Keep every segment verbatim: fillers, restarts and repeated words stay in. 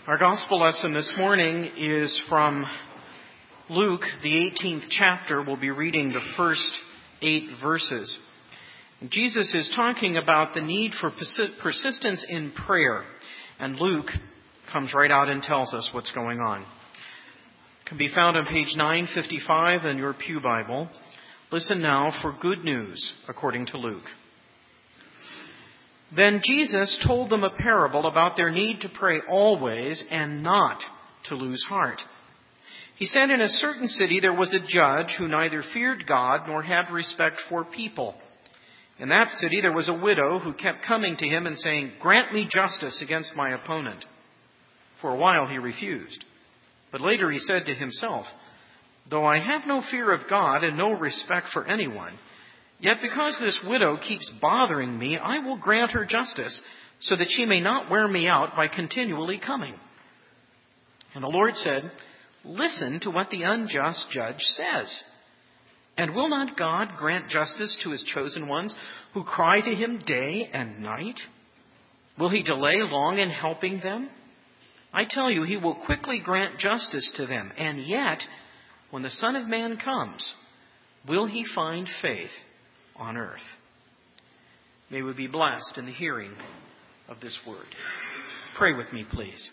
Our gospel lesson this morning is from Luke, the eighteenth chapter. We'll be reading the first eight verses. Jesus is talking about the need for persistence in prayer. And Luke comes right out and tells us what's going on. It can be found on page nine fifty-five in your pew Bible. Listen now for good news according to Luke. Then Jesus told them a parable about their need to pray always and not to lose heart. He said, in a certain city there was a judge who neither feared God nor had respect for people. In that city there was a widow who kept coming to him and saying, "Grant me justice against my opponent." For a while he refused. But later he said to himself, "Though I have no fear of God and no respect for anyone, yet because this widow keeps bothering me, I will grant her justice so that she may not wear me out by continually coming." And the Lord said, "Listen to what the unjust judge says. And will not God grant justice to his chosen ones who cry to him day and night? Will he delay long in helping them? I tell you, he will quickly grant justice to them. And yet, when the Son of Man comes, will he find faith on earth?" May we be blessed in the hearing of this word. Pray with me, please.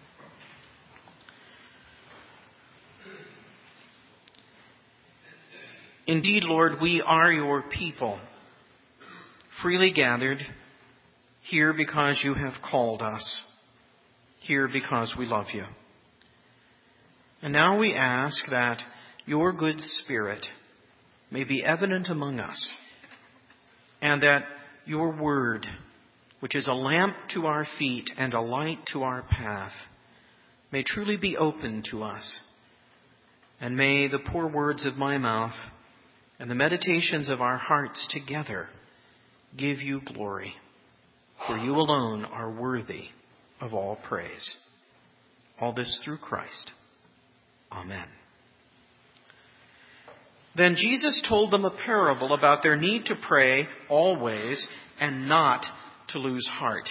Indeed, Lord, we are your people, freely gathered here because you have called us, here because we love you. And now we ask that your good Spirit may be evident among us, and that your word, which is a lamp to our feet and a light to our path, may truly be opened to us. And may the poor words of my mouth and the meditations of our hearts together give you glory, for you alone are worthy of all praise. All this through Christ. Amen. Then Jesus told them a parable about their need to pray always and not to lose heart.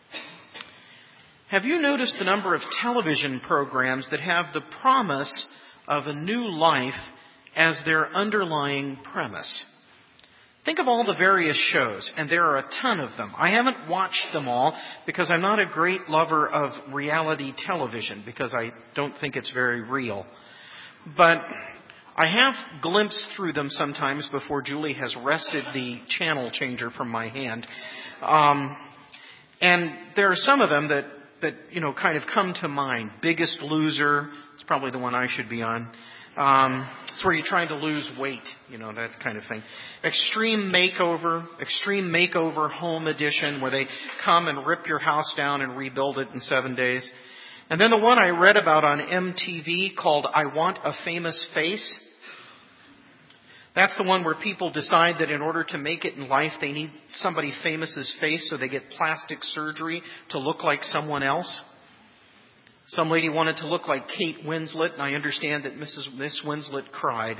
Have you noticed the number of television programs that have the promise of a new life as their underlying premise? Think of all the various shows, and there are a ton of them. I haven't watched them all because I'm not a great lover of reality television because I don't think it's very real. But I have glimpsed through them sometimes before Julie has wrested the channel changer from my hand. Um, and there are some of them that, that, you know, kind of come to mind. Biggest Loser. It's probably the one I should be on. Um, it's where you're trying to lose weight, you know, that kind of thing. Extreme Makeover, Extreme Makeover Home Edition, where they come and rip your house down and rebuild it in seven days. And then the one I read about on M T V called I Want a Famous Face. That's the one where people decide that in order to make it in life, they need somebody famous's face, so they get plastic surgery to look like someone else. Some lady wanted to look like Kate Winslet, and I understand that Missus Miss Winslet cried.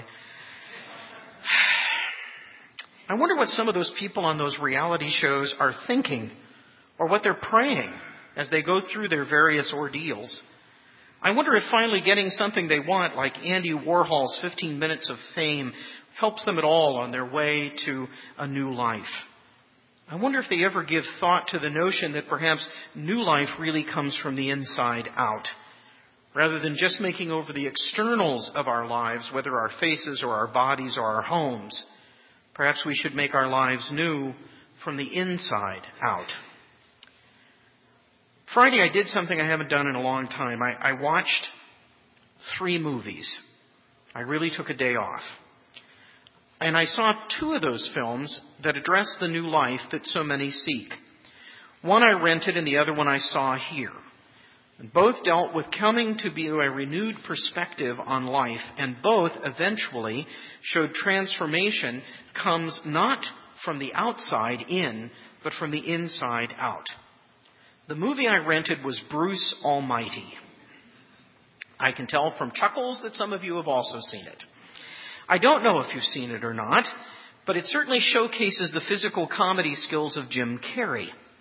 I wonder what some of those people on those reality shows are thinking, or what they're praying as they go through their various ordeals. I wonder if finally getting something they want, like Andy Warhol's fifteen minutes of fame, helps them at all on their way to a new life. I wonder if they ever give thought to the notion that perhaps new life really comes from the inside out, rather than just making over the externals of our lives, whether our faces or our bodies or our homes. Perhaps we should make our lives new from the inside out. Friday I did something I haven't done in a long time. I, I watched three movies. I really took a day off. And I saw two of those films that address the new life that so many seek. One I rented and the other one I saw here. And both dealt with coming to be a renewed perspective on life, and both eventually showed transformation comes not from the outside in, but from the inside out. The movie I rented was Bruce Almighty. I can tell from chuckles that some of you have also seen it. I don't know if you've seen it or not, but it certainly showcases the physical comedy skills of Jim Carrey.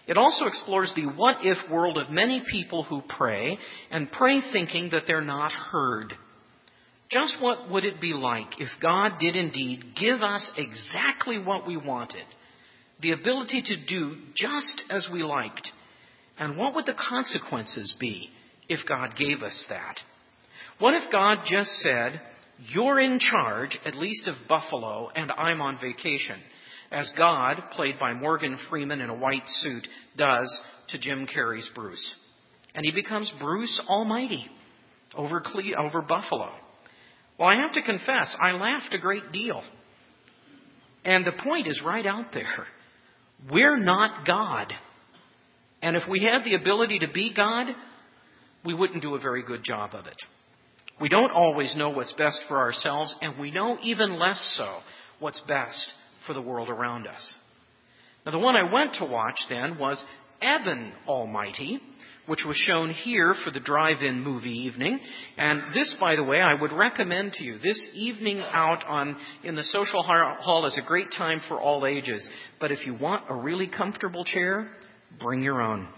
It also explores the what-if world of many people who pray, and pray thinking that they're not heard. Just what would it be like if God did indeed give us exactly what we wanted, the ability to do just as we liked? And what would the consequences be if God gave us that? What if God just said, "You're in charge, at least of Buffalo, and I'm on vacation," as God, played by Morgan Freeman in a white suit, does to Jim Carrey's Bruce. And he becomes Bruce Almighty over, Cle- over Buffalo. Well, I have to confess, I laughed a great deal. And the point is right out there. We're not God. And if we had the ability to be God, we wouldn't do a very good job of it. We don't always know what's best for ourselves, and we know even less so what's best for the world around us. Now, the one I went to watch then was Evan Almighty, which was shown here for the drive-in movie evening. And this, by the way, I would recommend to you. This evening out on in the social hall is a great time for all ages. But if you want a really comfortable chair, bring your own.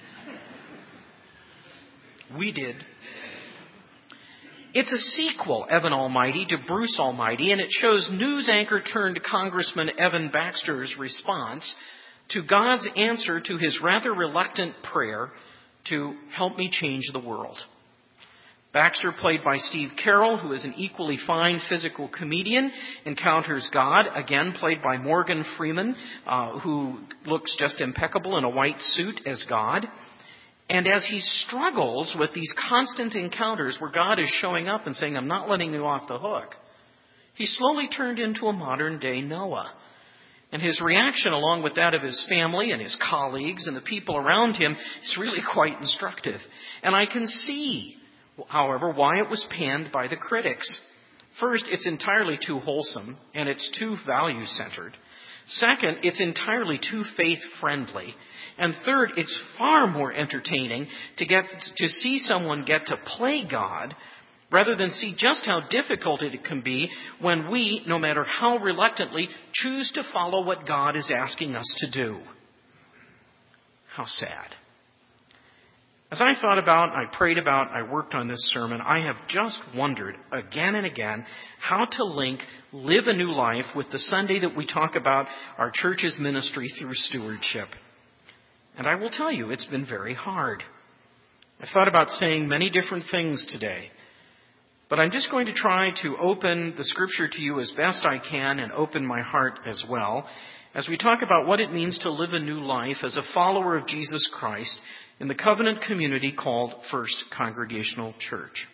We did. It's a sequel, Evan Almighty, to Bruce Almighty, and it shows news anchor turned Congressman Evan Baxter's response to God's answer to his rather reluctant prayer to help me change the world. Baxter, played by Steve Carroll, who is an equally fine physical comedian, encounters God, again played by Morgan Freeman, uh, who looks just impeccable in a white suit as God. And as he struggles with these constant encounters where God is showing up and saying, "I'm not letting you off the hook," he slowly turned into a modern-day Noah. And his reaction, along with that of his family and his colleagues and the people around him, is really quite instructive. And I can see, however, why it was panned by the critics. First, it's entirely too wholesome, and it's too value-centered. Second, it's entirely too faith-friendly. And third, it's far more entertaining to get to see someone get to play God rather than see just how difficult it can be when we, no matter how reluctantly, choose to follow what God is asking us to do. How sad. As I thought about, I prayed about, I worked on this sermon, I have just wondered again and again how to link Live a New Life with the Sunday that we talk about our church's ministry through stewardship. And I will tell you, it's been very hard. I thought about saying many different things today. But I'm just going to try to open the Scripture to you as best I can and open my heart as well as we talk about what it means to live a new life as a follower of Jesus Christ in the covenant community called First Congregational Church.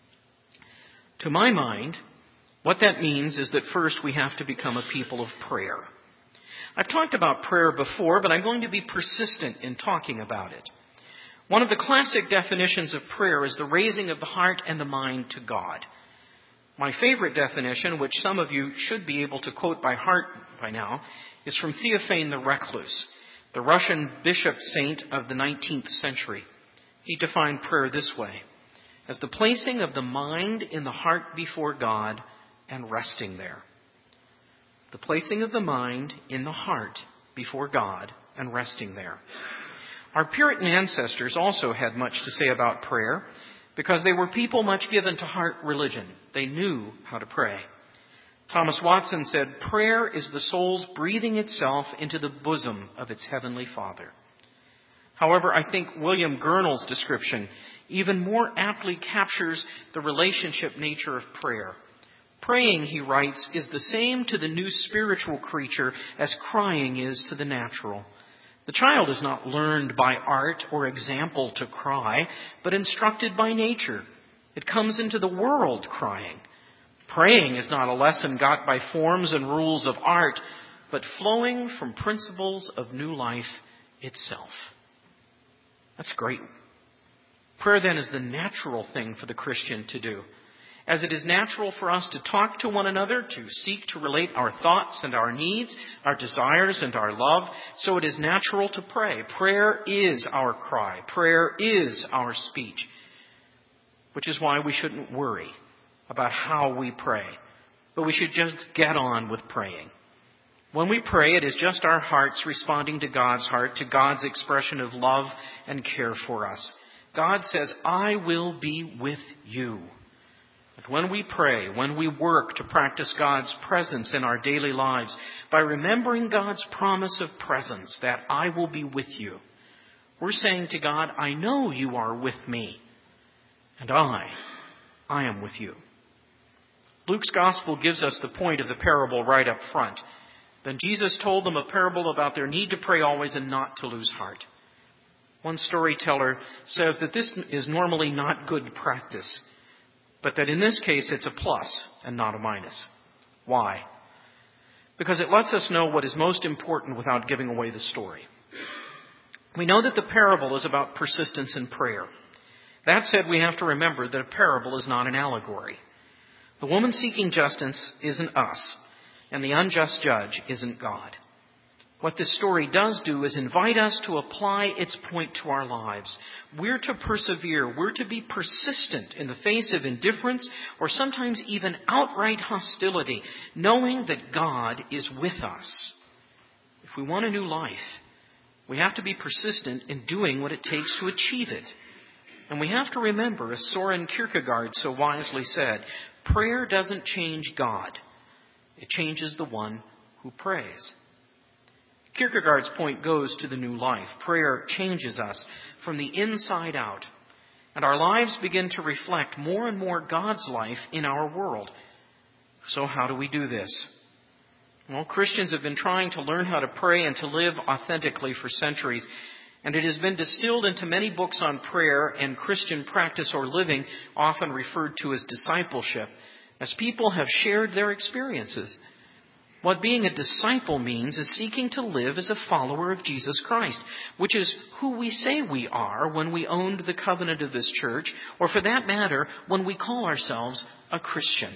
To my mind, what that means is that first we have to become a people of prayer. I've talked about prayer before, but I'm going to be persistent in talking about it. One of the classic definitions of prayer is the raising of the heart and the mind to God. My favorite definition, which some of you should be able to quote by heart by now, is from Theophane the Recluse, the Russian bishop saint of the nineteenth century. He defined prayer this way: as the placing of the mind in the heart before God and resting there. The placing of the mind in the heart before God and resting there. Our Puritan ancestors also had much to say about prayer because they were people much given to heart religion. They knew how to pray. Thomas Watson said, "Prayer is the soul's breathing itself into the bosom of its heavenly Father." However, I think William Gurnall's description even more aptly captures the relationship nature of prayer. Praying, he writes, is the same to the new spiritual creature as crying is to the natural. The child is not learned by art or example to cry, but instructed by nature. It comes into the world crying. Praying is not a lesson got by forms and rules of art, but flowing from principles of new life itself. That's great. Prayer then is the natural thing for the Christian to do. As it is natural for us to talk to one another, to seek to relate our thoughts and our needs, our desires and our love, so it is natural to pray. Prayer is our cry. Prayer is our speech. Which is why we shouldn't worry about how we pray, but we should just get on with praying. When we pray, it is just our hearts responding to God's heart, to God's expression of love and care for us. God says, I will be with you. But when we pray, when we work to practice God's presence in our daily lives, by remembering God's promise of presence, that I will be with you, we're saying to God, I know you are with me, and I, I am with you. Luke's gospel gives us the point of the parable right up front. Then Jesus told them a parable about their need to pray always and not to lose heart. One storyteller says that this is normally not good practice, but that in this case it's a plus and not a minus. Why? Because it lets us know what is most important without giving away the story. We know that the parable is about persistence in prayer. That said, we have to remember that a parable is not an allegory. The woman seeking justice isn't us, and the unjust judge isn't God. What this story does do is invite us to apply its point to our lives. We're to persevere. We're to be persistent in the face of indifference or sometimes even outright hostility, knowing that God is with us. If we want a new life, we have to be persistent in doing what it takes to achieve it. And we have to remember, as Soren Kierkegaard so wisely said, prayer doesn't change God. It changes the one who prays. Kierkegaard's point goes to the new life. Prayer changes us from the inside out, and our lives begin to reflect more and more God's life in our world. So how do we do this? Well, Christians have been trying to learn how to pray and to live authentically for centuries, and it has been distilled into many books on prayer and Christian practice or living, often referred to as discipleship, as people have shared their experiences. What being a disciple means is seeking to live as a follower of Jesus Christ, which is who we say we are when we owned the covenant of this church, or for that matter, when we call ourselves a Christian.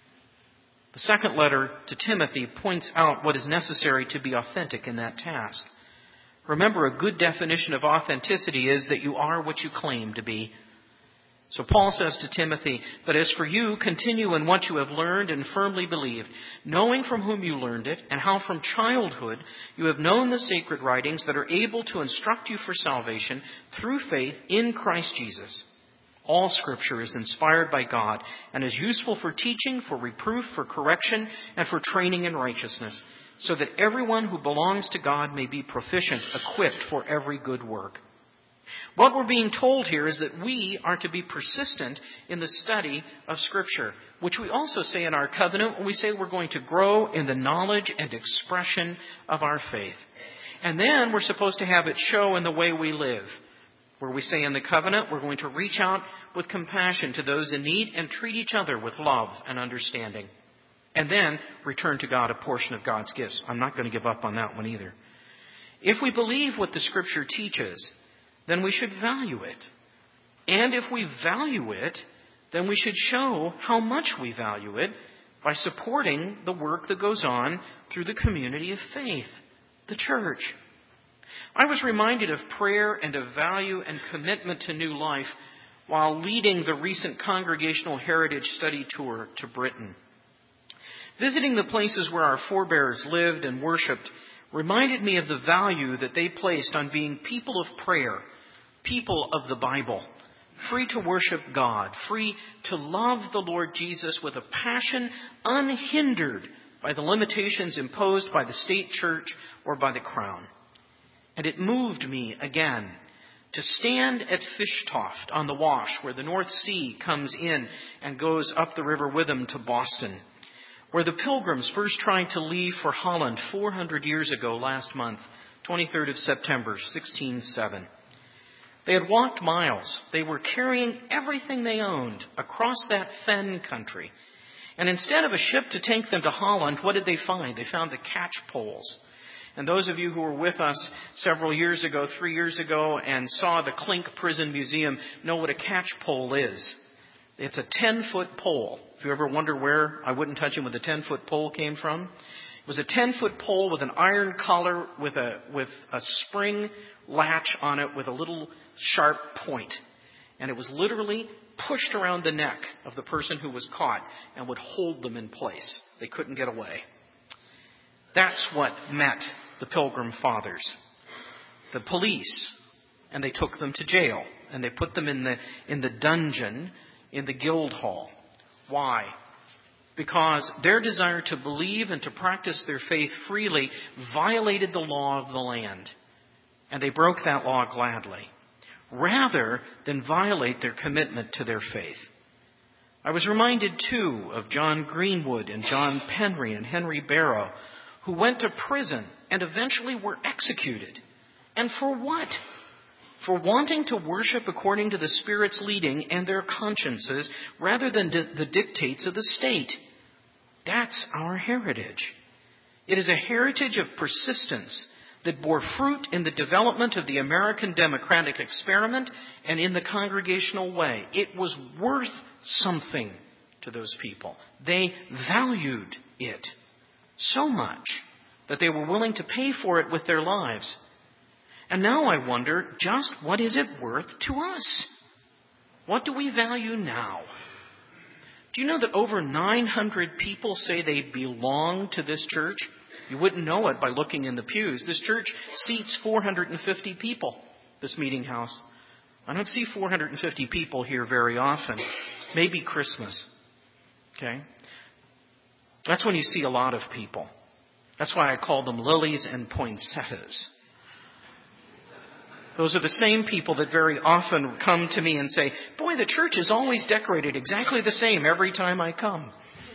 The second letter to Timothy points out what is necessary to be authentic in that task. Remember, a good definition of authenticity is that you are what you claim to be. So Paul says to Timothy, but as for you, continue in what you have learned and firmly believed, knowing from whom you learned it, and how from childhood you have known the sacred writings that are able to instruct you for salvation through faith in Christ Jesus. All Scripture is inspired by God and is useful for teaching, for reproof, for correction, and for training in righteousness, so that everyone who belongs to God may be proficient, equipped for every good work. What we're being told here is that we are to be persistent in the study of Scripture, which we also say in our covenant when we say we're going to grow in the knowledge and expression of our faith. And then we're supposed to have it show in the way we live, where we say in the covenant we're going to reach out with compassion to those in need and treat each other with love and understanding. And then return to God a portion of God's gifts. I'm not going to give up on that one either. If we believe what the Scripture teaches, then we should value it. And if we value it, then we should show how much we value it by supporting the work that goes on through the community of faith, the church. I was reminded of prayer and of value and commitment to new life while leading the recent Congregational Heritage Study Tour to Britain. Visiting the places where our forebears lived and worshipped reminded me of the value that they placed on being people of prayer, people of the Bible, free to worship God, free to love the Lord Jesus with a passion unhindered by the limitations imposed by the state church or by the crown. And it moved me again to stand at Fishtoft on the Wash, where the North Sea comes in and goes up the River Witham to Boston, where the Pilgrims first tried to leave for Holland four hundred years ago last month, twenty-third of September, sixteen oh seven. They had walked miles. They were carrying everything they owned across that fen country. And instead of a ship to take them to Holland, what did they find? They found the catch poles. And those of you who were with us several years ago, three years ago, and saw the Clink Prison Museum know what a catch pole is. It's a ten-foot pole. If you ever wonder where I wouldn't touch him with a ten-foot pole came from, it was a ten-foot pole with an iron collar with a with a spring latch on it with a little sharp point. And it was literally pushed around the neck of the person who was caught and would hold them in place. They couldn't get away. That's what met the Pilgrim Fathers. The police, and they took them to jail, and they put them in the in the dungeon in the Guildhall. Why? Because their desire to believe and to practice their faith freely violated the law of the land. And they broke that law gladly, rather than violate their commitment to their faith. I was reminded, too, of John Greenwood and John Penry and Henry Barrow, who went to prison and eventually were executed. And for what? For wanting to worship according to the Spirit's leading and their consciences rather than the dictates of the state. That's our heritage. It is a heritage of persistence that bore fruit in the development of the American democratic experiment and in the congregational way. It was worth something to those people. They valued it so much that they were willing to pay for it with their lives. And now I wonder, just what is it worth to us? What do we value now? Do you know that over nine hundred people say they belong to this church? You wouldn't know it by looking in the pews. This church seats four hundred fifty people, this meeting house. I don't see four hundred fifty people here very often. Maybe Christmas. Okay? That's when you see a lot of people. That's why I call them lilies and poinsettias. Those are the same people that very often come to me and say, boy, the church is always decorated exactly the same every time I come.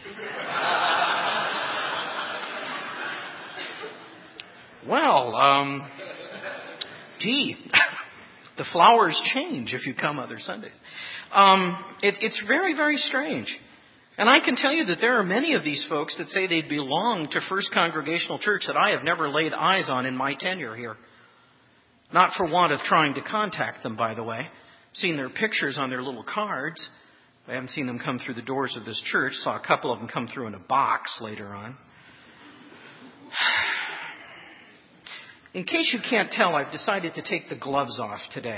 Well, um, gee, the flowers change if you come other Sundays. Um, it, it's very, very strange. And I can tell you that there are many of these folks that say they belong to First Congregational Church that I have never laid eyes on in my tenure here. Not for want of trying to contact them, by the way. I've seen their pictures on their little cards. I haven't seen them come through the doors of this church. Saw a couple of them come through in a box later on. In case you can't tell, I've decided to take the gloves off today.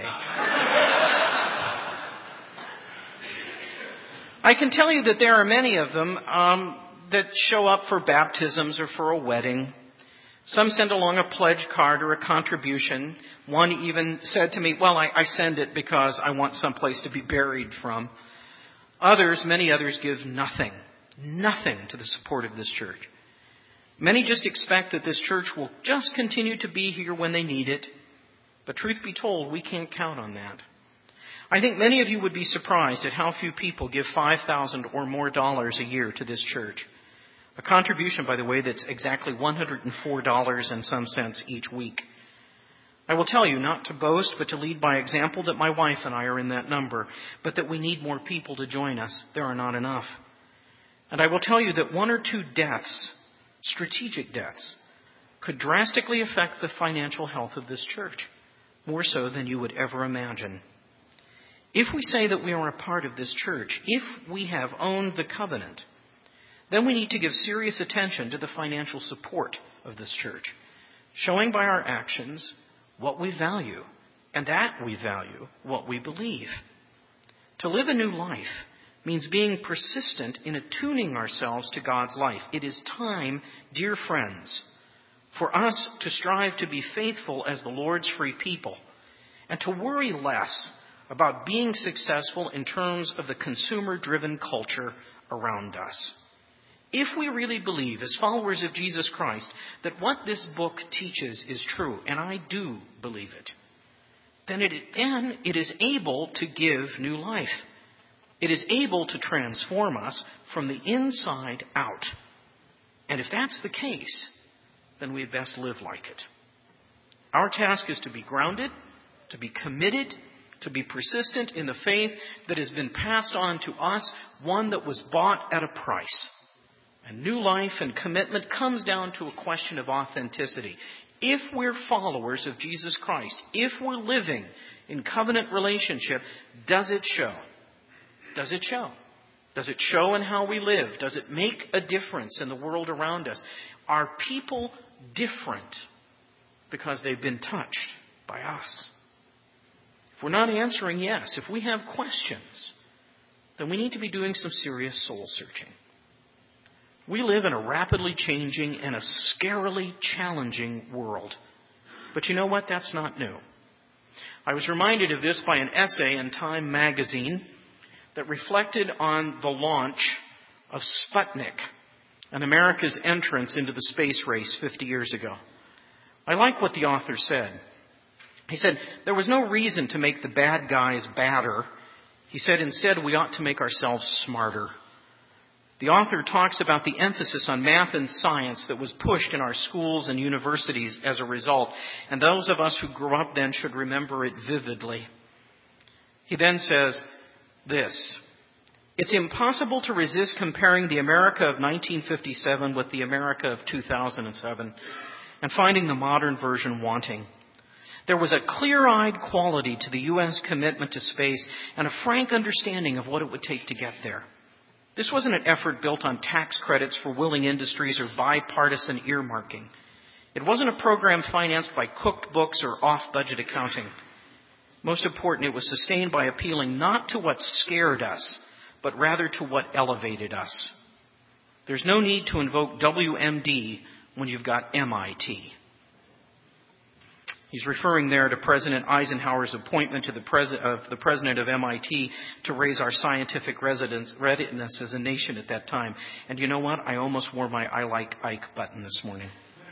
I can tell you that there are many of them um, that show up for baptisms or for a wedding. Some send along a pledge card or a contribution. One even said to me, well, I, I send it because I want someplace to be buried from. Others, many others, give nothing, nothing to the support of this church. Many just expect that this church will just continue to be here when they need it. But truth be told, we can't count on that. I think many of you would be surprised at how few people give five thousand dollars or more dollars a year to this church. A contribution, by the way, that's exactly one hundred four dollars and some cents each week. I will tell you, not to boast, but to lead by example, that my wife and I are in that number, but that we need more people to join us. There are not enough. And I will tell you that one or two deaths, strategic deaths, could drastically affect the financial health of this church, more so than you would ever imagine. If we say that we are a part of this church, if we have owned the covenant, then we need to give serious attention to the financial support of this church, showing by our actions what we value, and that we value what we believe. To live a new life means being persistent in attuning ourselves to God's life. It is time, dear friends, for us to strive to be faithful as the Lord's free people, and to worry less about being successful in terms of the consumer-driven culture around us. If we really believe, as followers of Jesus Christ, that what this book teaches is true, and I do believe it, then it, then it is able to give new life. It is able to transform us from the inside out. And if that's the case, then we had best live like it. Our task is to be grounded, to be committed, to be persistent in the faith that has been passed on to us, one that was bought at a price. And new life and commitment comes down to a question of authenticity. If we're followers of Jesus Christ, if we're living in covenant relationship, does it show? Does it show? Does it show in how we live? Does it make a difference in the world around us? Are people different because they've been touched by us? If we're not answering yes, if we have questions, then we need to be doing some serious soul searching. We live in a rapidly changing and a scarily challenging world. But you know what? That's not new. I was reminded of this by an essay in Time magazine that reflected on the launch of Sputnik and America's entrance into the space race fifty years ago. I like what the author said. He said, there was no reason to make the bad guys badder. He said, instead, we ought to make ourselves smarter. The author talks about the emphasis on math and science that was pushed in our schools and universities as a result, and those of us who grew up then should remember it vividly. He then says this, it's impossible to resist comparing the America of nineteen fifty-seven with the America of two thousand seven and finding the modern version wanting. There was a clear-eyed quality to the U S commitment to space and a frank understanding of what it would take to get there. This wasn't an effort built on tax credits for willing industries or bipartisan earmarking. It wasn't a program financed by cooked books or off-budget accounting. Most important, it was sustained by appealing not to what scared us, but rather to what elevated us. There's no need to invoke W M D when you've got M I T. He's referring there to President Eisenhower's appointment to the pres- of the president of M I T to raise our scientific residence, readiness as a nation at that time. And you know what? I almost wore my I Like Ike button this morning.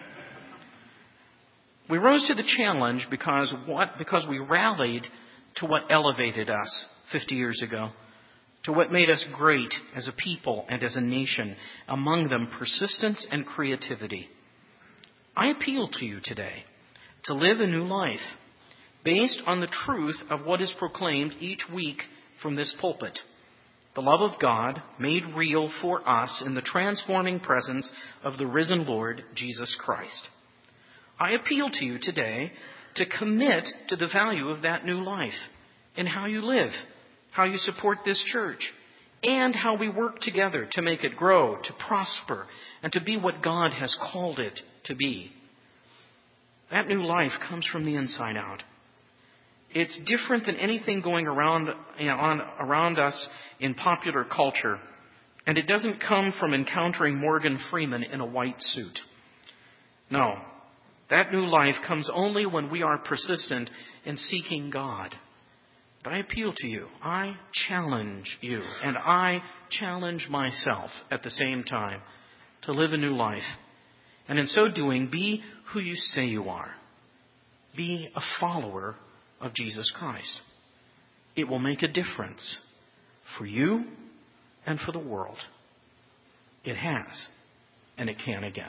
We rose to the challenge because what? Because we rallied to what elevated us fifty years ago, to what made us great as a people and as a nation, among them persistence and creativity. I appeal to you today to live a new life based on the truth of what is proclaimed each week from this pulpit. The love of God made real for us in the transforming presence of the risen Lord Jesus Christ. I appeal to you today to commit to the value of that new life in how you live, how you support this church, and how we work together to make it grow, to prosper, and to be what God has called it to be. That new life comes from the inside out. It's different than anything going around, you know, on, around us in popular culture. And it doesn't come from encountering Morgan Freeman in a white suit. No, that new life comes only when we are persistent in seeking God. But I appeal to you, I challenge you, and I challenge myself at the same time to live a new life. And in so doing, be who you say you are. Be a follower of Jesus Christ. It will make a difference for you and for the world. It has, and it can again.